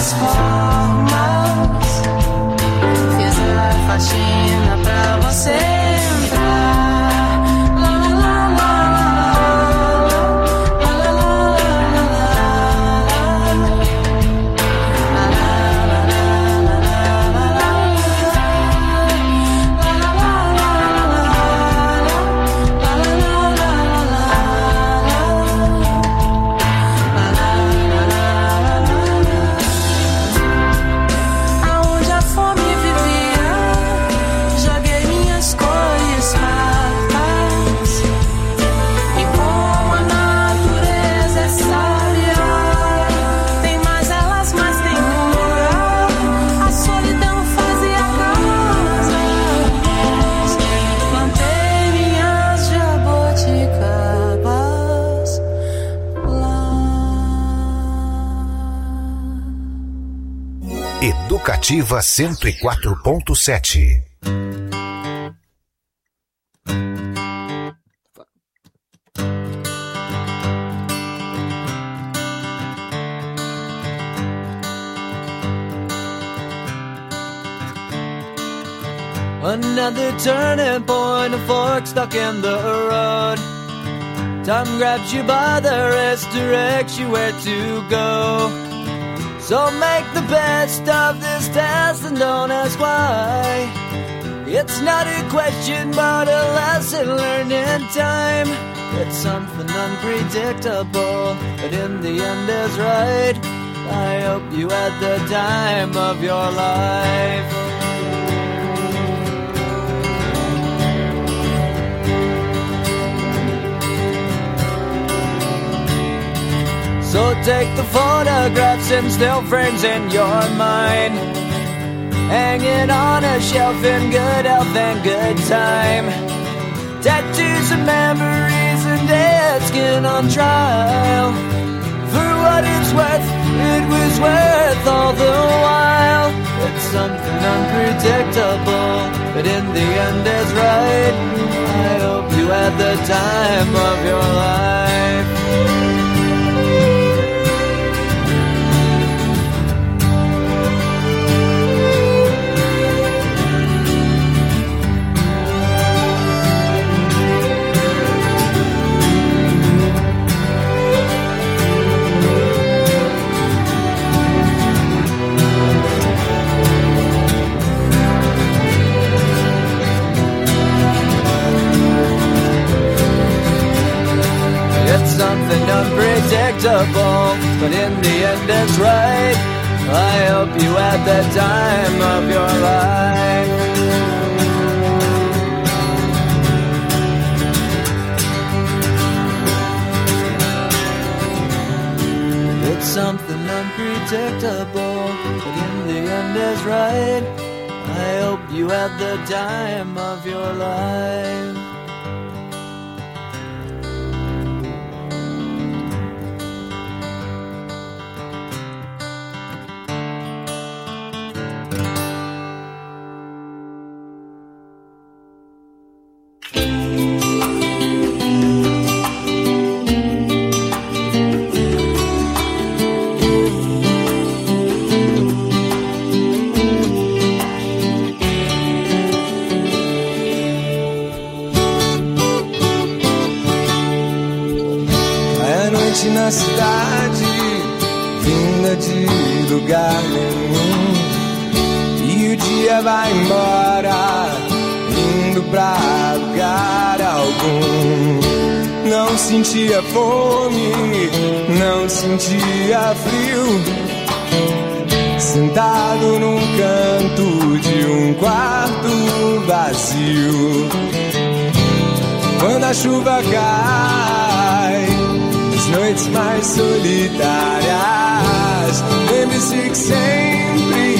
várias formas. Fiz a faxina pra você entrar. La la la la la la aonde a fome vivia, joguei minhas cores matas. E como a natureza é sábia, tem mais elas, mas tem cura. A solidão fazia casas. Plantei minhas jaboticabas lá. Educativa 104.7. Another turning point, a fork stuck in the road. Time grabs you by the wrist, directs you where to go. So make the best of this test and don't ask why. It's not a question but a lesson learned in time. It's something unpredictable, but in the end is right. I hope you had the time of your life. So take the photographs and still frames in your mind, hanging on a shelf in good health and good time. Tattoos and memories and dead skin on trial. For what it's worth, it was worth all the while. It's something unpredictable, but in the end is right. I hope you had the time of your life. It's something unpredictable, but in the end it's right. I hope you had the time of your life. It's something unpredictable, but in the end is right. I hope you had the time of your life. Na cidade, vinda de lugar nenhum, e o dia vai embora, indo pra lugar algum. Não sentia fome, não sentia frio, sentado num canto de um quarto vazio. Quando a chuva cai, noites mais solitárias, lembre-se que sempre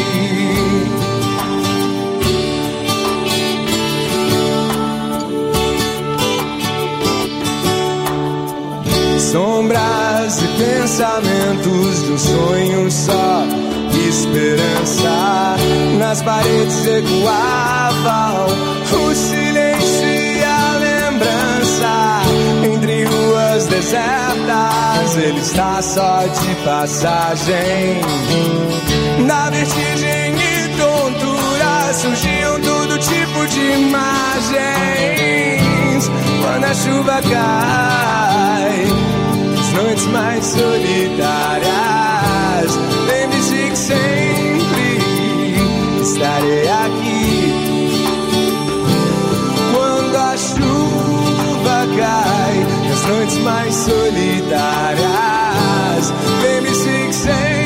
sombras e pensamentos de um sonho só, esperança nas paredes ecoavam, o silêncio e a lembrança. Entre ruas desertas, ele está só de passagem. Na vertigem e tontura surgiam todo tipo de imagens. Quando a chuva cai, as noites mais solitárias, lembre-se que sempre estarei aqui. Quando a chuva cai, nas noites mais solitárias, lembre-se que sempre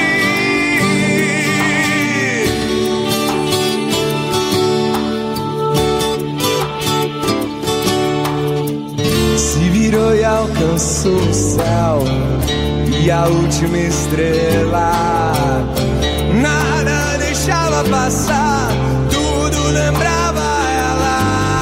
se virou e alcançou o céu e a última estrela. Nada deixava passar, tudo lembrava ela.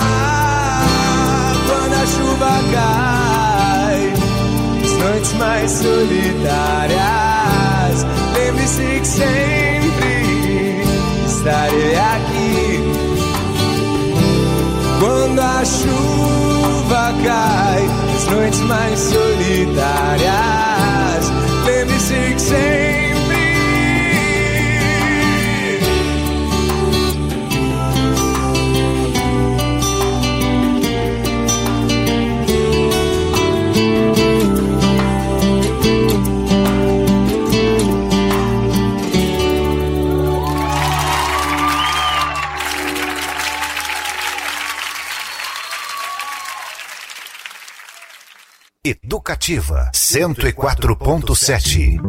Quando a chuva cai, as noites mais solitárias, lembre-se que sempre estarei aqui. Quando a chuva cai, as noites mais solitárias, lembre-se que sempre Educativa 104.7.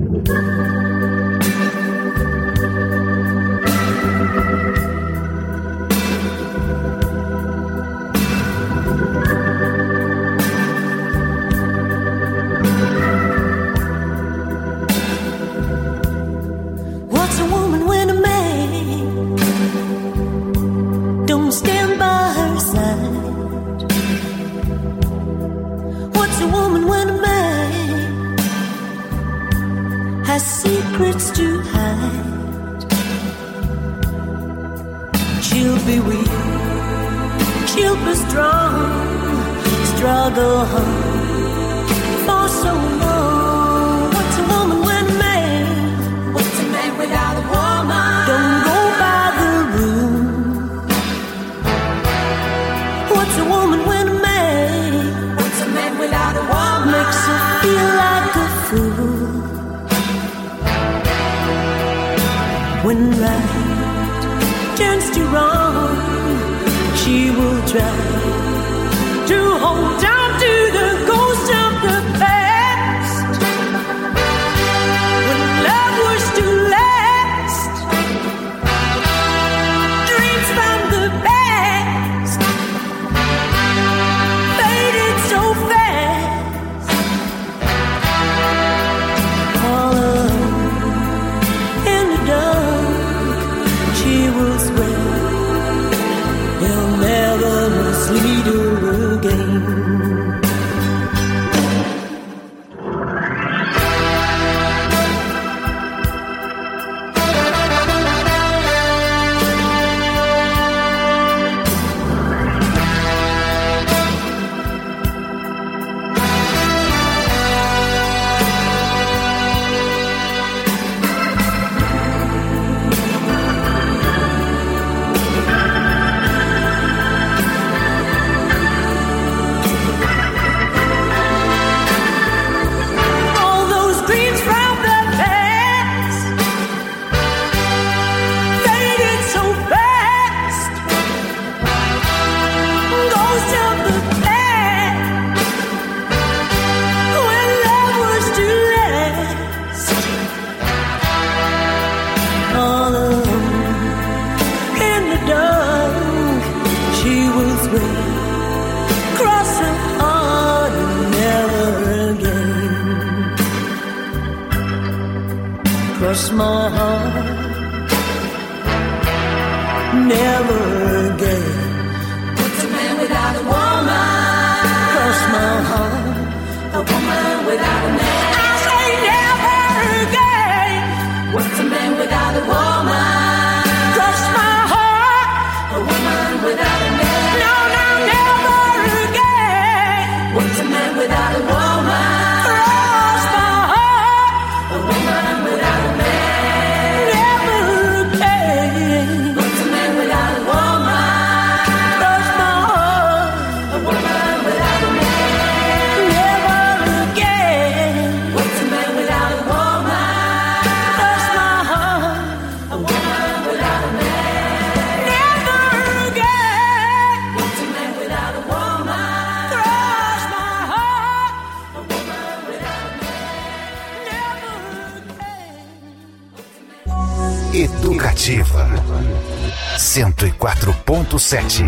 What's a woman when a man don't stand by her side? What's a woman when a man has secrets to hide? She'll be weak, she'll be strong, struggle hard for so long. What's a woman when a man? What's a man without a woman? Don't go by the rule. What's a woman when a man? What's a man without a woman? Makes her feel like a fool. When right turns to wrong, she will try to hold on to the ghost of the past. When love was to last, dreams from the past faded so fast. All alone in the dark, she will swear he'll never mislead her again. All those dreams from the past faded so fast. Ghost of the past, when love was to last. All alone in the dark, she will swear, cross her heart and never again. Cross my heart, never again. What's a man without a woman? Cross my heart, a woman without a man. I say never again. What's a man without a woman? Cross my heart, a woman without a man. No, no, never again. What's a man without a woman? Cross my heart, a woman without a man. Educativa 104.7.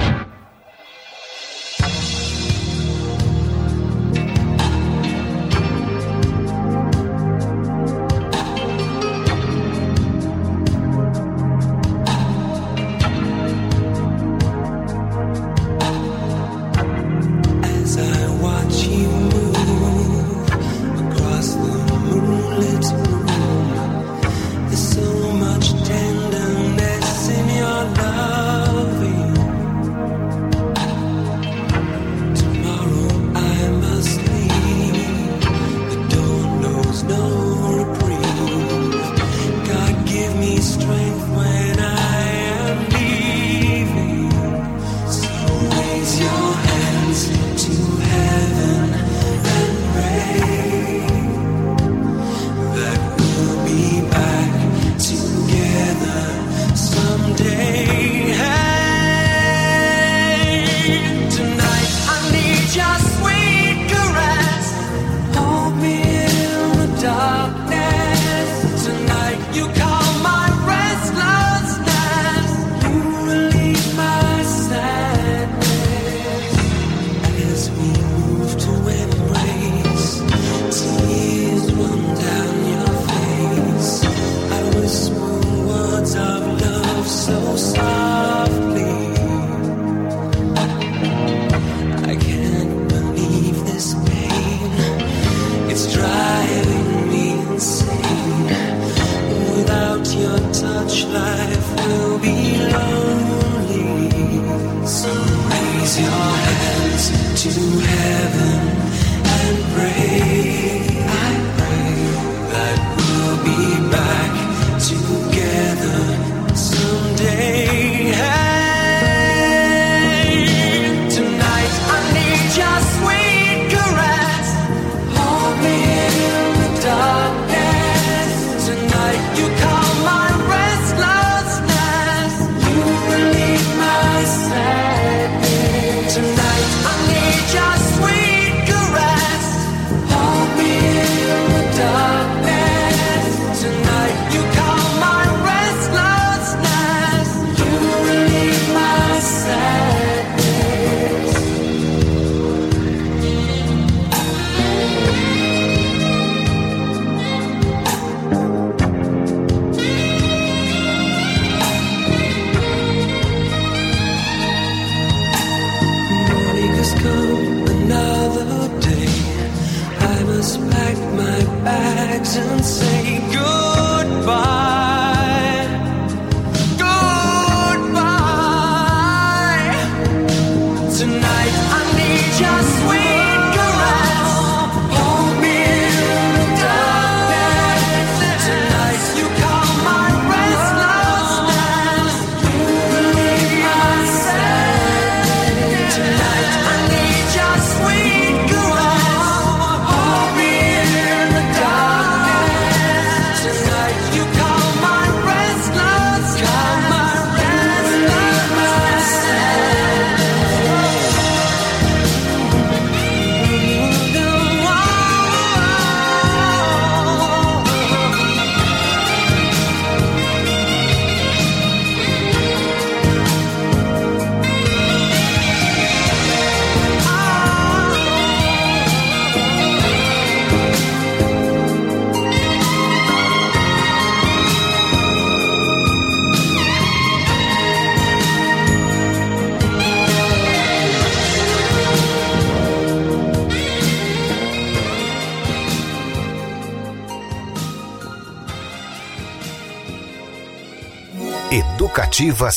Educativa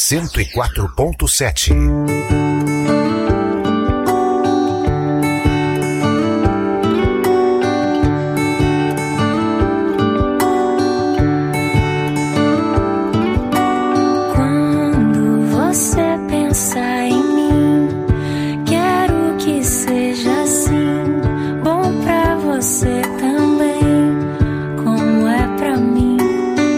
104.7.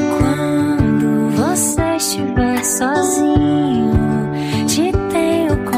Sozinho, te tenho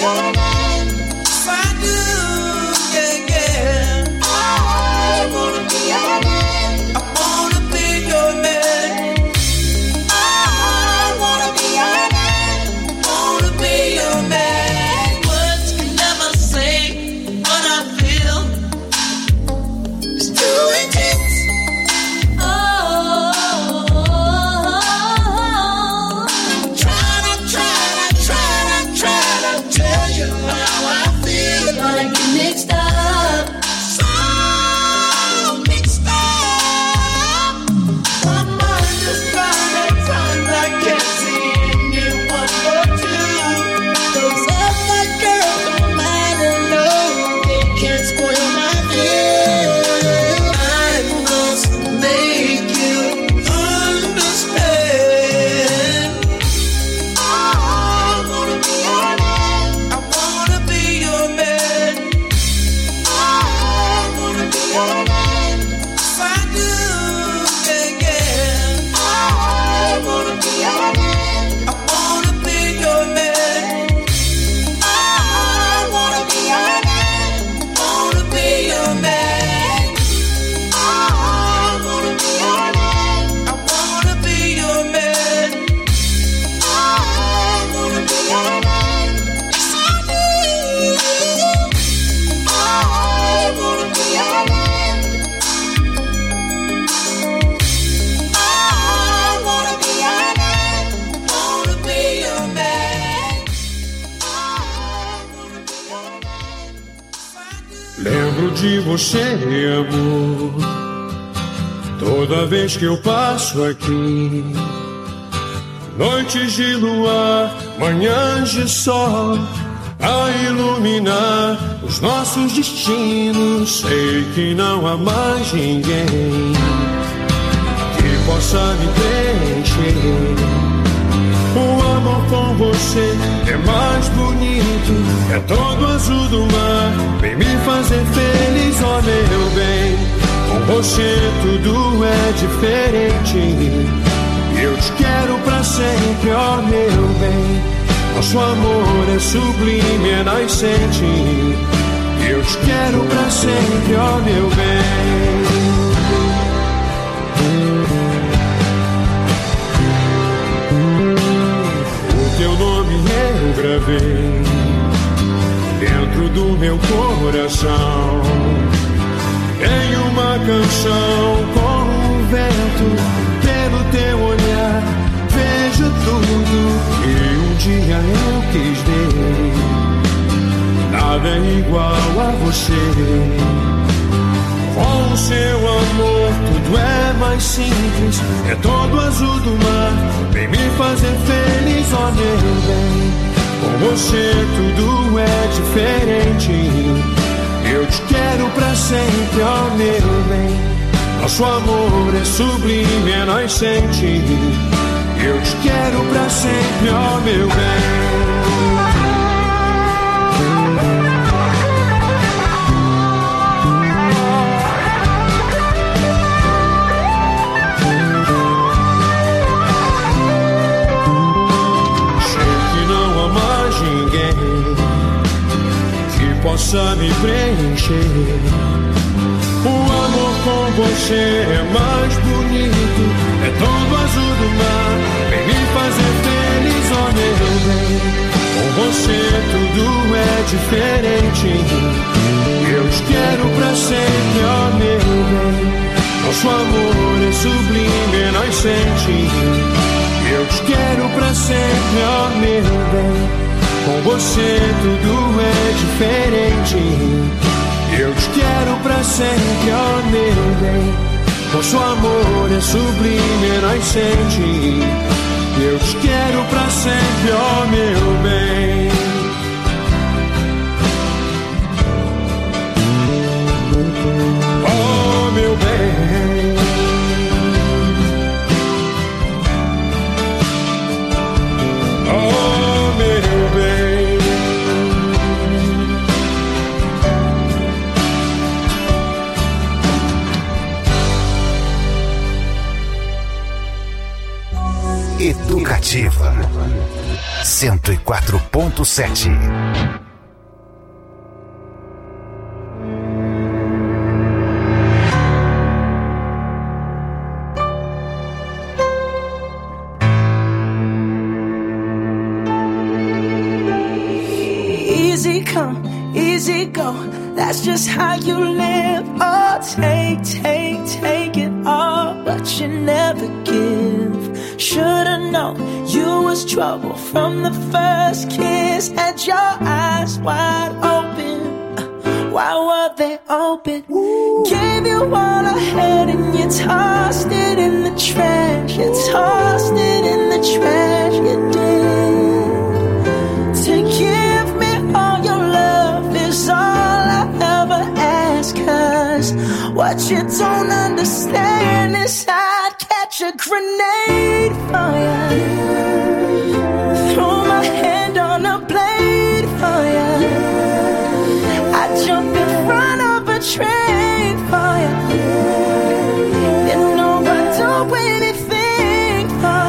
Lembro de você, amor, toda vez que eu passo aqui. Noites de luar, manhãs de sol, a iluminar os nossos destinos. Sei que não há mais ninguém que possa me preencher. O amor com você é mais bonito, é todo azul do mar, vem me fazer feliz, ó meu bem. Com você tudo é diferente, eu te quero pra sempre, ó meu bem. Nosso amor é sublime, é nascente, eu te quero pra sempre, ó meu bem. Teu nome eu gravei dentro do meu coração. Tem uma canção com o vento, pelo teu olhar vejo tudo que um dia eu quis ter. Nada é igual a você. Com o seu amor tudo é mais simples, é todo azul do mar, vem me fazer feliz, ó meu bem. Com você tudo é diferente, eu te quero pra sempre, ó meu bem. Nosso amor é sublime, é nascente, eu te quero pra sempre, ó meu bem. Possa me preencher. O amor com você é mais bonito, é todo azul do mar, vem me fazer feliz, ó meu bem. Com você tudo é diferente, eu te quero pra sempre, ó meu bem. Nosso amor é sublime, é nascente, eu te quero pra sempre, ó meu bem. Com você tudo é diferente, eu te quero pra sempre, ó meu bem. Nosso amor é sublime, é nascente, eu te quero pra sempre, ó meu bem. Ó meu bem. Ó meu bem. Educativa 104.7. Easy come, easy go, that's just how you live. Oh, take it all, but you never give. Should've known you was trouble from the first kiss. Had your eyes wide open, why were they open? Gave you all I had and you tossed it in the trash. You tossed it in the trash, you did. To give me all your love is all I ever ask. Cause what you don't understand is I'd catch a grenade for you, throw my hand on a blade for you, I'd jump in front of a train for you, you know I'd do anything for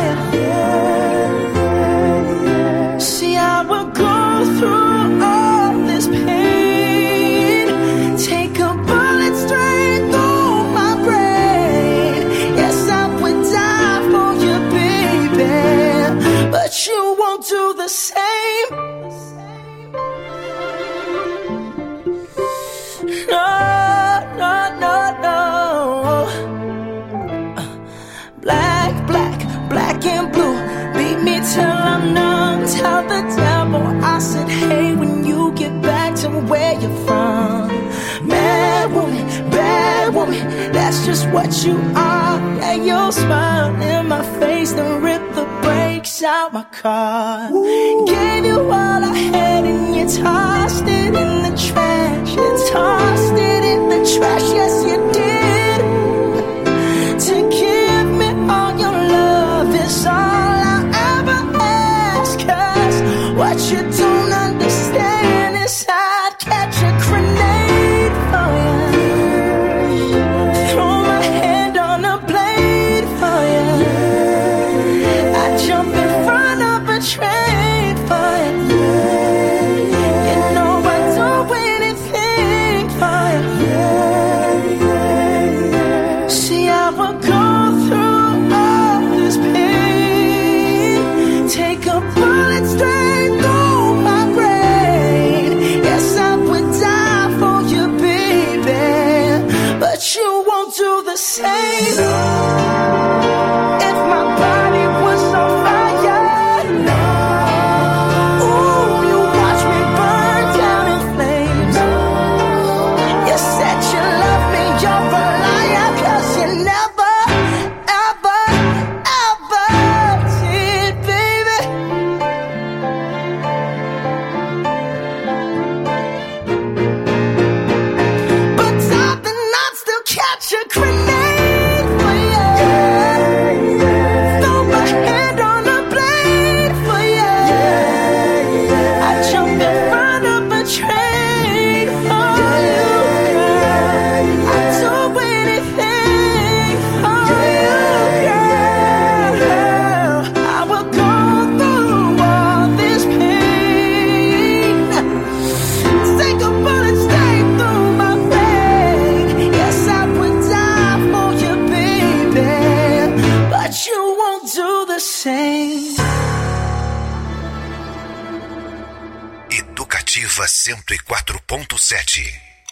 you. See, I would go through all this pain, take a bullet straight through my brain. Yes, I would die for you, baby, but you won't do the same. No, no, no, no. Black, black, black and blue, beat me till I'm numb. Tell the devil I said hey when you get back to where you're from. Bad woman, that's just what you are. Yeah, you'll smile in my face, then rip the brakes out my car. Gave you all I had and you tossed it in the trash. You tossed it in the trash, yes you did. To give me all your love is all I ever ask. Cause what you don't understand is I'd catch a grenade for you, throw my hand on a blade for you, I'd jump in front of a train for you, you know I'd do anything for you. See, I would go through all this pain, take a bullet straight through my brain. Yes, I would die for you, baby, but you won't do the same. If my body was on fire, ooh, you watch me burn down in flames. You said you love me, you're a liar, cause you never, ever, ever did, baby. But darling, I'd still catch a grenade for you, throw my hand on a blade for you, I'd jump in front of a train for you, I'd do anything for you, girl. I will go through all this pain, take a bullet straight through my brain. Yes, I would die for you, baby, but you won't do the same. Educativa 104.7.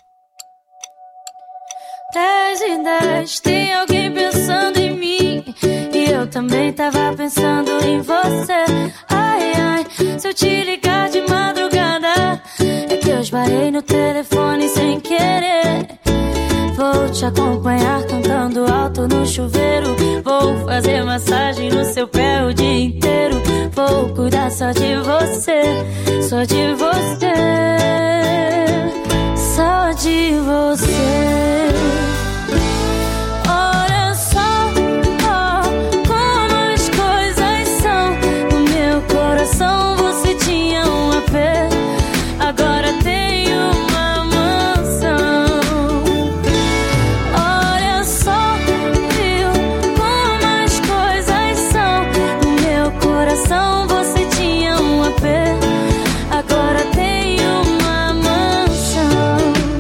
10:10, tem alguém pensando em mim, e eu também tava pensando em você. Ai, ai, se eu te ligar de madrugada, é que eu esbarrei no telefone sem querer. Vou te acompanhar cantando alto no chuveiro, vou fazer massagem no seu pé o dia inteiro, vou cuidar só de você, só de você, só de você. Olha só, oh, como as coisas são. No meu coração você tinha um AP, agora tem uma mansão. Olha só, viu como as coisas são. No meu coração você tinha um AP, agora tem uma mansão.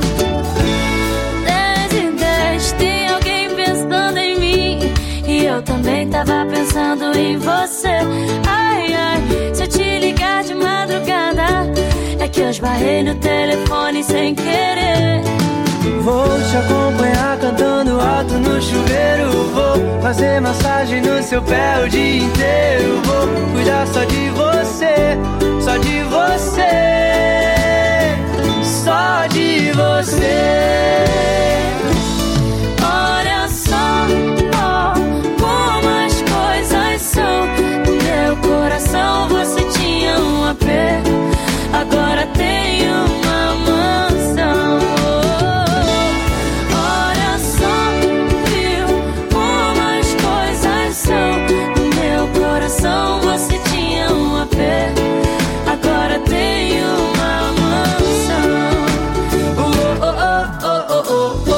10:10, tem alguém pensando em mim, e eu também tava pensando em você. Ai, ai, se eu te ligar de madrugada, é que eu esbarrei no telefone sem querer. Vou te acompanhar cantando alto no chuveiro. Vou fazer massagem no seu pé o dia inteiro. Vou cuidar só de você, só de você, só de você. Olha só, oh, como as coisas são. No meu coração você tinha um AP, agora tem uma mansão. Olha só, viu como as coisas são. No meu coração você tinha um AP, agora tem uma mansão. Oh, oh, oh, oh, oh, oh, oh.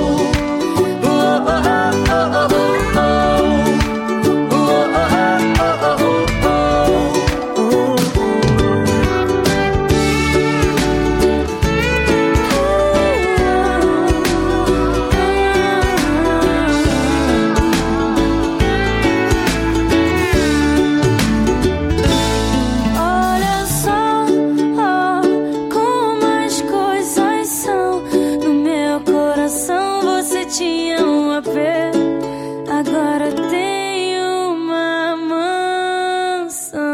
Olha só, oh, como as coisas são. No meu coração você tinha um AP, agora tem uma mansão.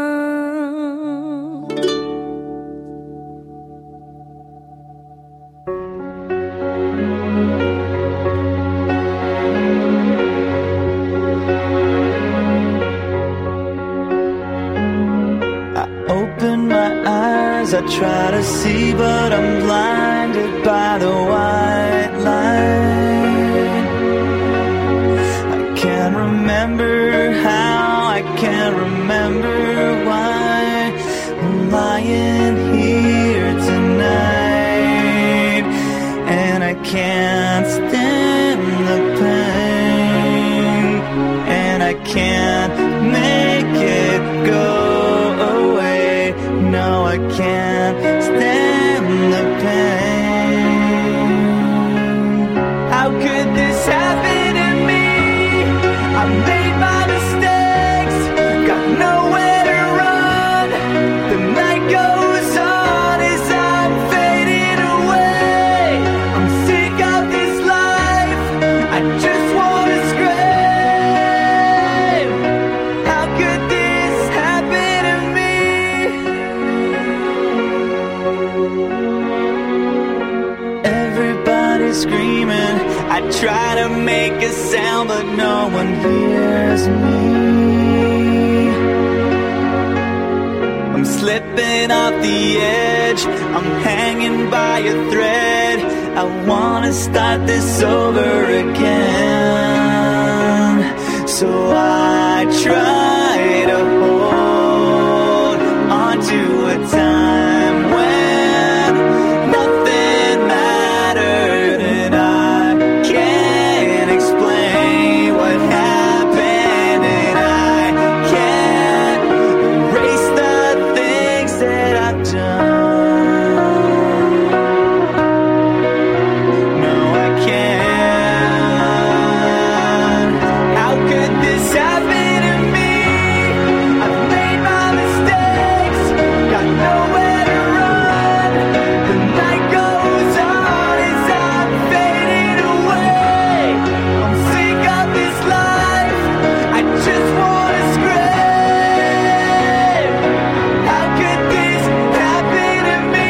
I open my eyes, I try to see, but I'm blinded by the white light. I can't remember how, I can't remember why I'm lying here tonight, and I can't stand the pain, and I can't make it go away. No, I can't stand the pain. How could this happen to me? I made my mistakes, got nowhere to run. The night goes on as I'm fading away. I'm sick of this life, I just wanna scream. How could this happen to me? Everybody's screaming, I try to make a sound, but no one hears me. I'm slipping off the edge, I'm hanging by a thread. I wanna start this over again. So I try to hold on to a time when nothing mattered, and I can't explain what happened, and I can't erase the things that I've done. No, I can't. How could this happen to me? I've made my mistakes, got nowhere to run. The night goes on as I'm fading away. I'm sick of this life, I just wanna scream. How could this happen to me?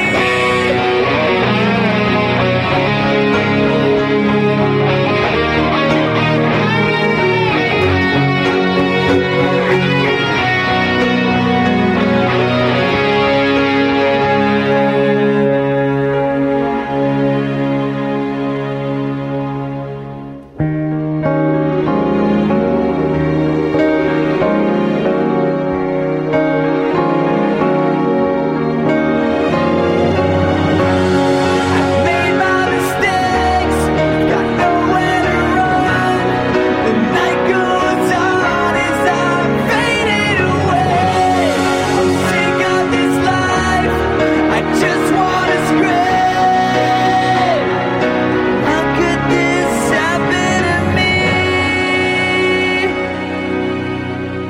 Made my mistakes, got nowhere to run. The night goes on as I'm fading away. I'm sick of this life, I just wanna scream. How could this happen to me?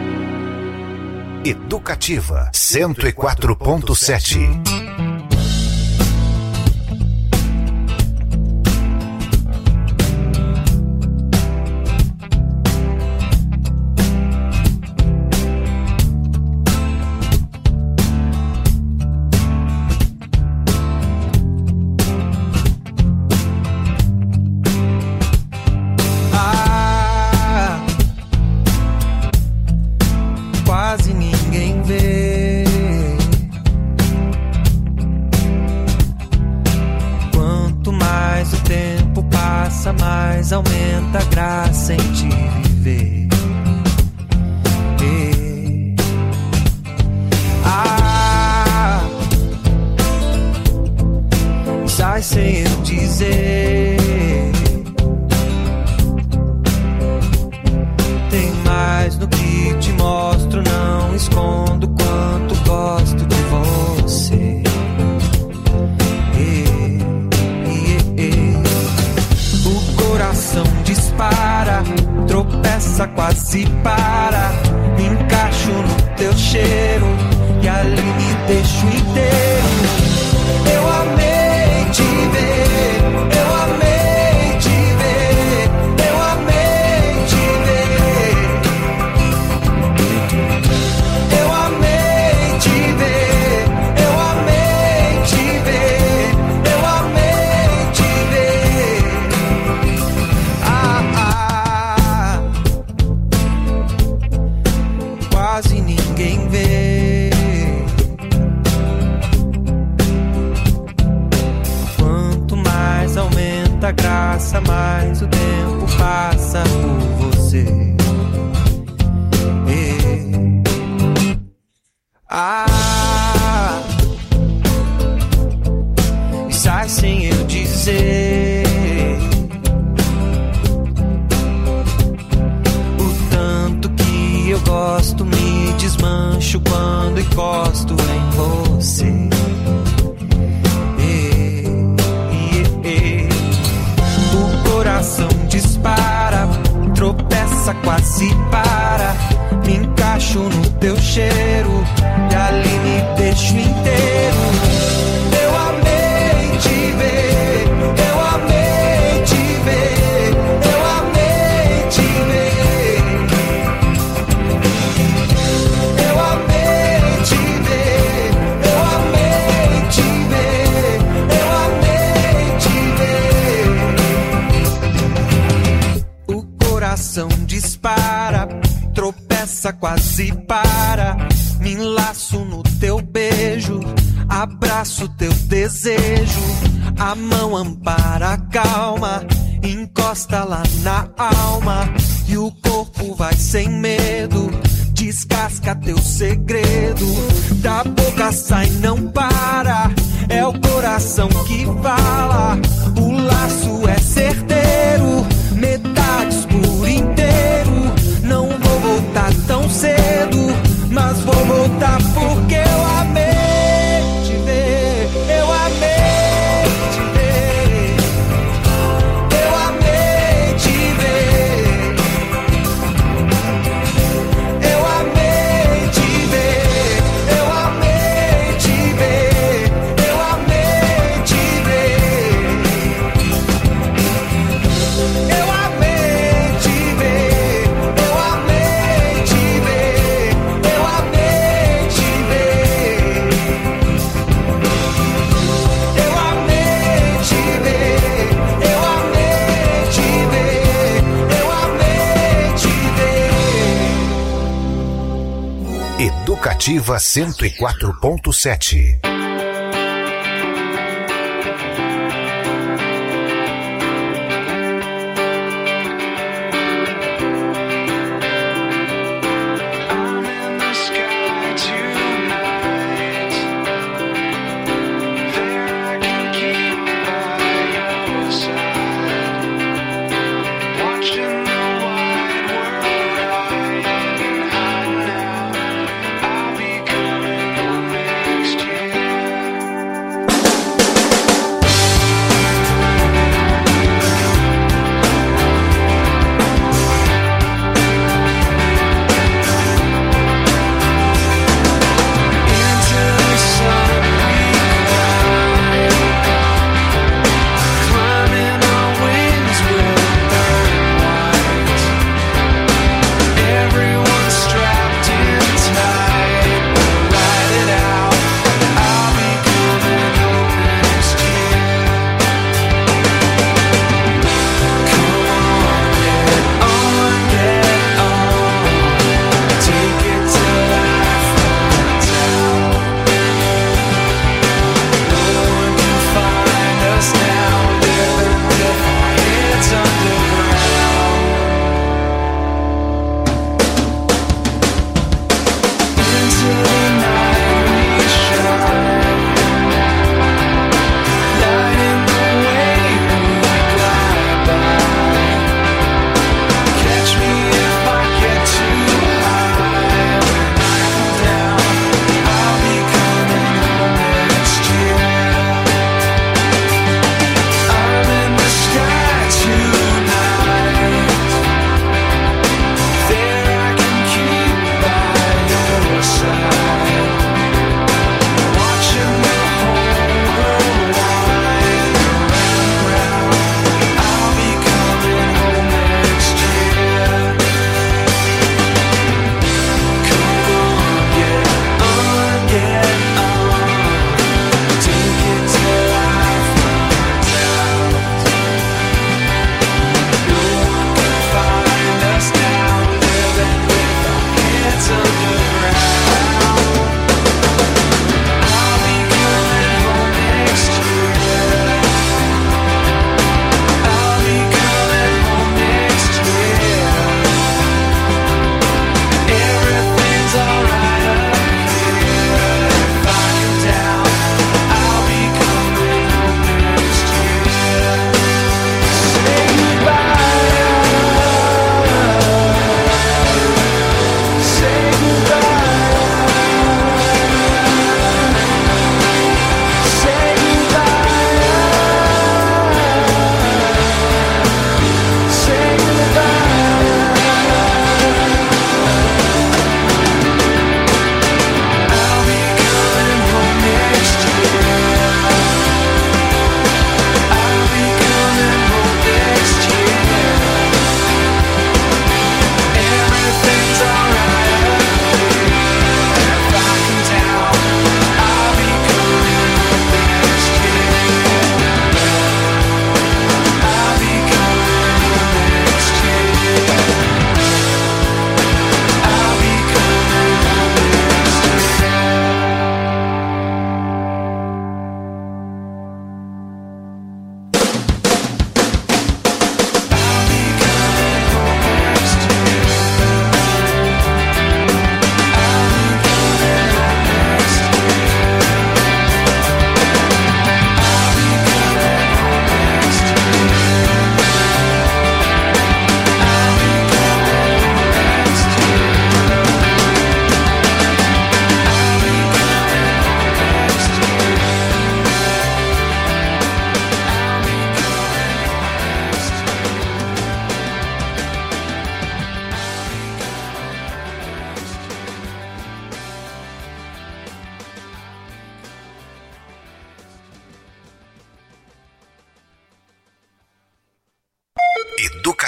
Educativa 104.7. passa, mais aumenta a graça em te viver. Sai sem eu dizer. Tem mais no que te mostro, não escondo quanto gosto de você. O coração dispara, tropeça, quase para. Me encaixo no teu cheiro e ali me deixo inteiro. Eu amei te ver, eu amei te ver, eu amei te ver. Eu amei te ver, eu amei te ver, eu amei te ver. Quase ninguém vê. Quanto mais aumenta a graça, mais o tempo passa por você. E sai sem eu dizer. O tanto que eu gosto, me desmancho quando encosto em você. O coração dispara, tropeça, quase para. Me encaixo no teu cheiro e ali me deixo inteiro. Eu amei te ver, eu amei te ver, eu amei te ver. Eu amei te ver, eu amei te ver, eu amei te ver. O coração dispara, tropeça, quase para. Me enlaço no teu beijo, abraço teu desejo. A mão ampara a calma, encosta lá na alma. E o corpo vai sem medo, descasca teu segredo. Da boca sai, não para, é o coração que fala. O laço é certeiro, metades por inteiro. Não vou voltar tão cedo, mas vou voltar porque eu amei te ver. Eu amei te ver, eu amei te ver. Eu amei te ver, eu amei te ver, eu amei te ver. Eu amei te ver, eu amei te ver, eu amei te ver. Eu amei te ver, eu amei te ver, eu amei te ver. Educativa 104.7. I'll be coming home next year.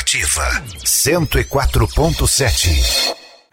Educativa 104.7.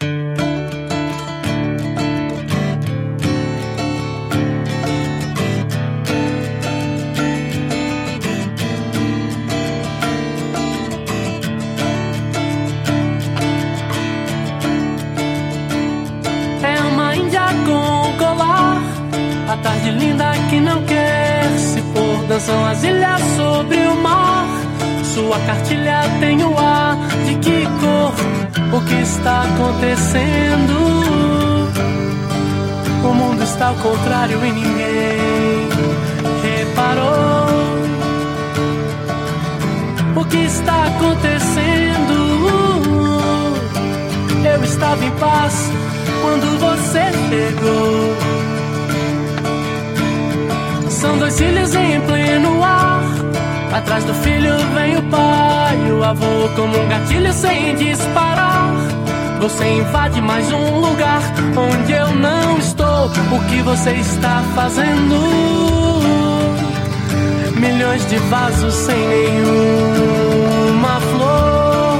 A tarde linda que não quer se pôr. Dançam as ilhas sobre o mar. Sua cartilha tem o ar de que cor? O que está acontecendo? O mundo está ao contrário e ninguém reparou. O que está acontecendo? Eu estava em paz quando você chegou. São dois filhos em pleno ar. Atrás do filho vem o pai, o avô como um gatilho sem disparar. Você invade mais um lugar onde eu não estou. O que você está fazendo? Milhões de vasos sem nenhuma flor.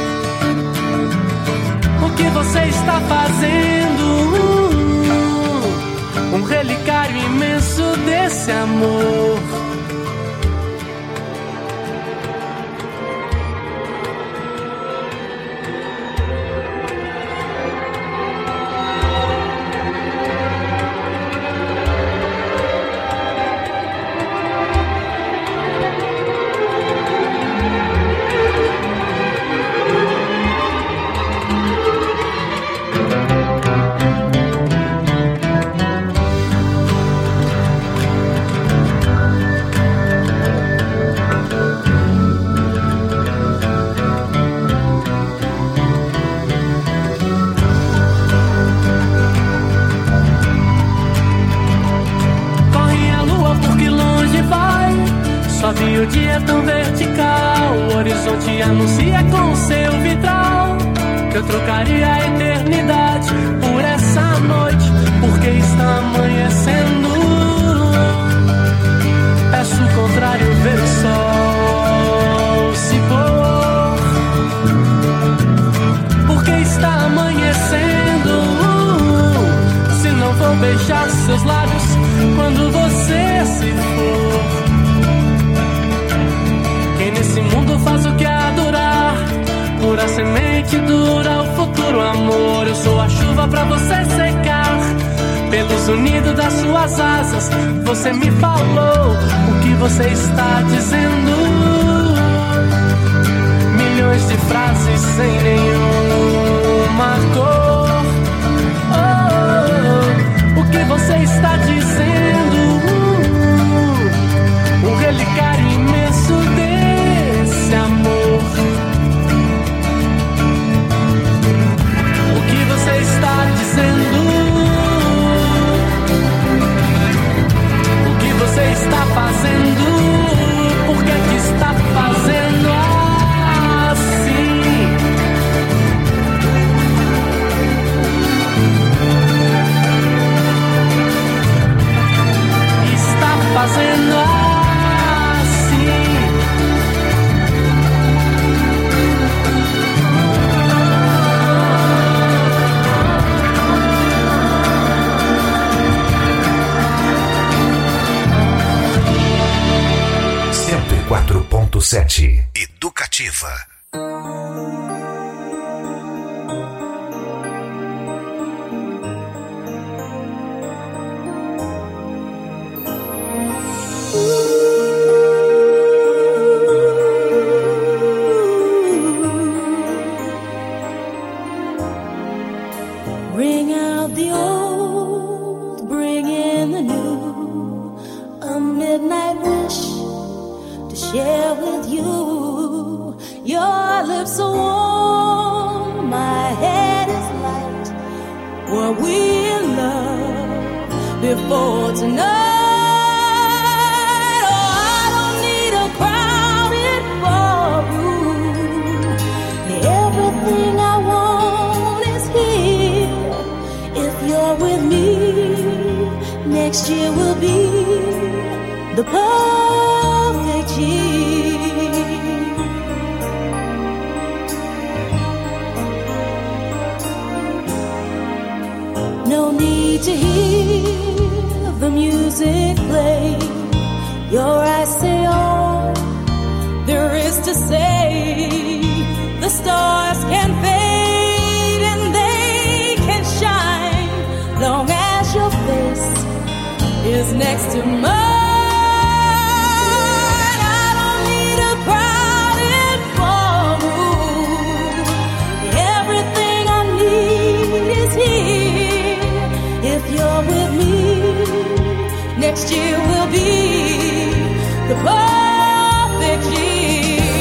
O que você está fazendo? Um relicário imenso desse amor. Sobe o dia tão vertical, o horizonte anuncia com seu vitral que eu trocaria a eternidade por essa noite, porque está amanhecendo. Peço o contrário, ver o sol se pôr, porque está amanhecendo. Se não vou beijar seus lábios quando você se for. Nesse mundo faz o que há durar. Pura semente dura o futuro amor. Eu sou a chuva pra você secar. Pelos unidos das suas asas você me falou o que você está dizendo. Milhões de frases sem nenhuma cor. Oh, o que você está dizendo? Um relicário imenso desse amor. O que você está dizendo? O que você está fazendo? Por que que está fazendo assim? Está fazendo assim. 104.7 Educativa. Bring out the old, bring in the new, a midnight wish to share with you. Your lips are warm, my head is light. Were we in love before tonight? Everything I want is here. If you're with me, next year will be the perfect year. to hear the music play. Your eyes say all there is to say. The stars can fade and they can shine, long as your face is next to mine. I don't need a crowded ballroom. Everything I need is here. If you're with me, next year will be the perfect year.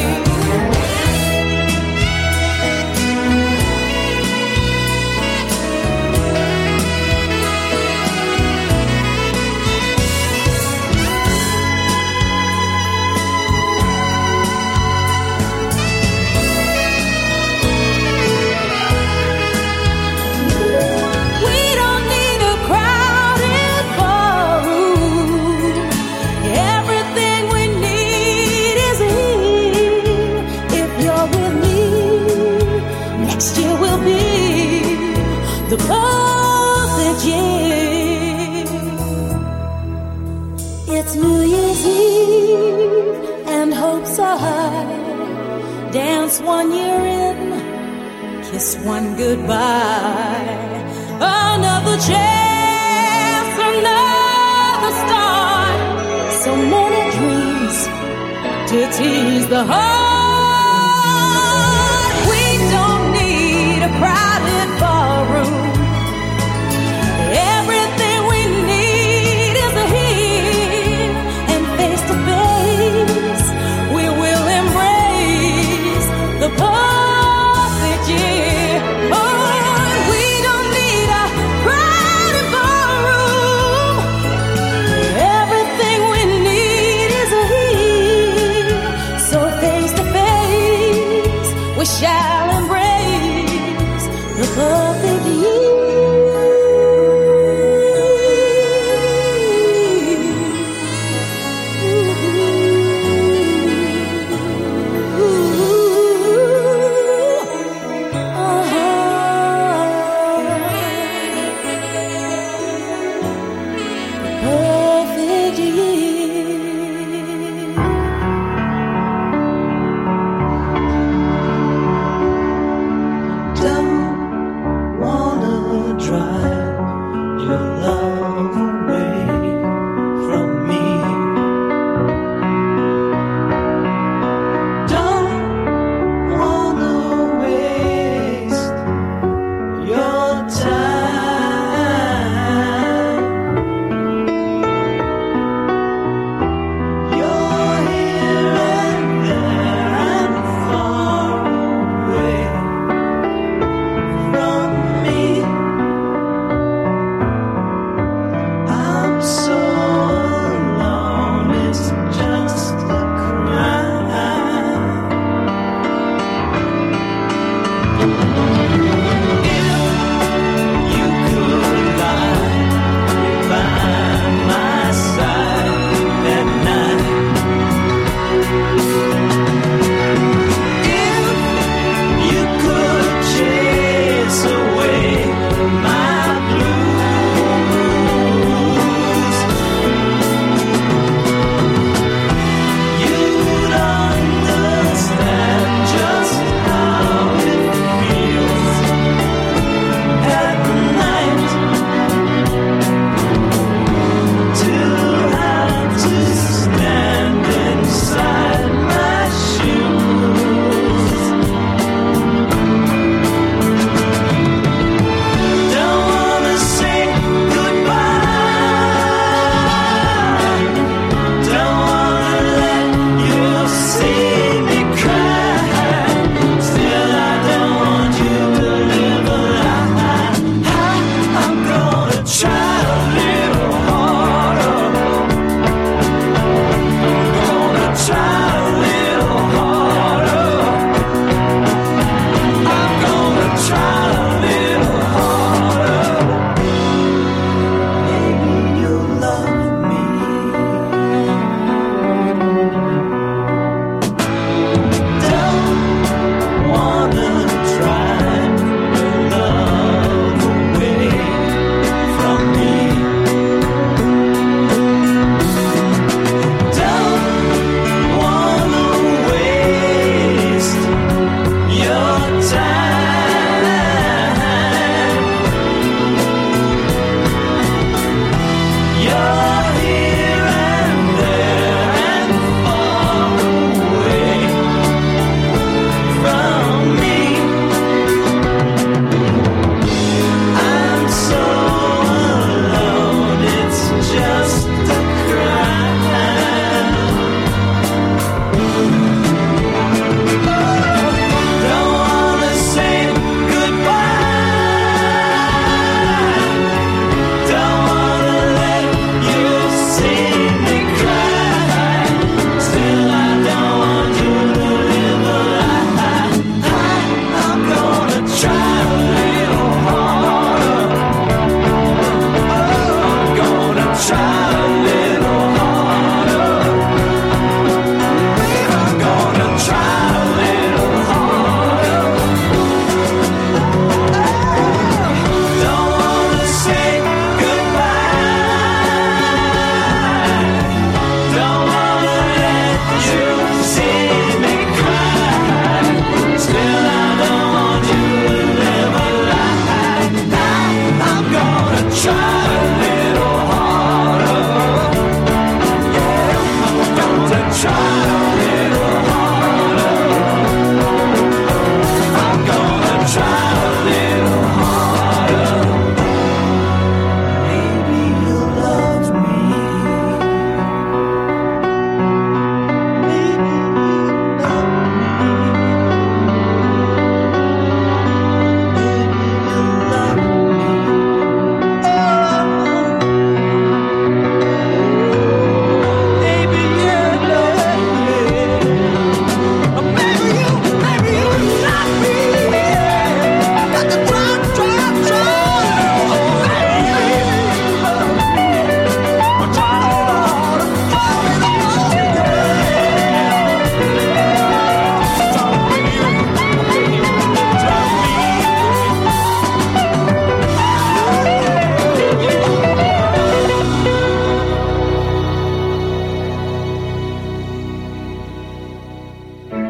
The perfect year. It's New Year's Eve and hopes are high. Dance 1 year in, kiss one goodbye. Another chance, another start. So many dreams to tease the heart. We don't need a crowded ballroom. Everything we need is here, and face to face we will embrace the perfect year. Oh, we don't need a crowded ballroom. Everything we need is here, so face to face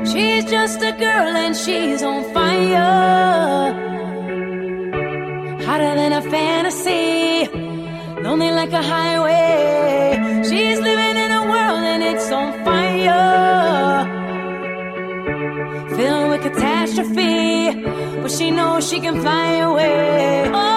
She's just a girl and she's on fire, hotter than a fantasy, lonely like a highway. She's living in a world and it's on fire, filled with catastrophe, but she knows she can fly away. Oh,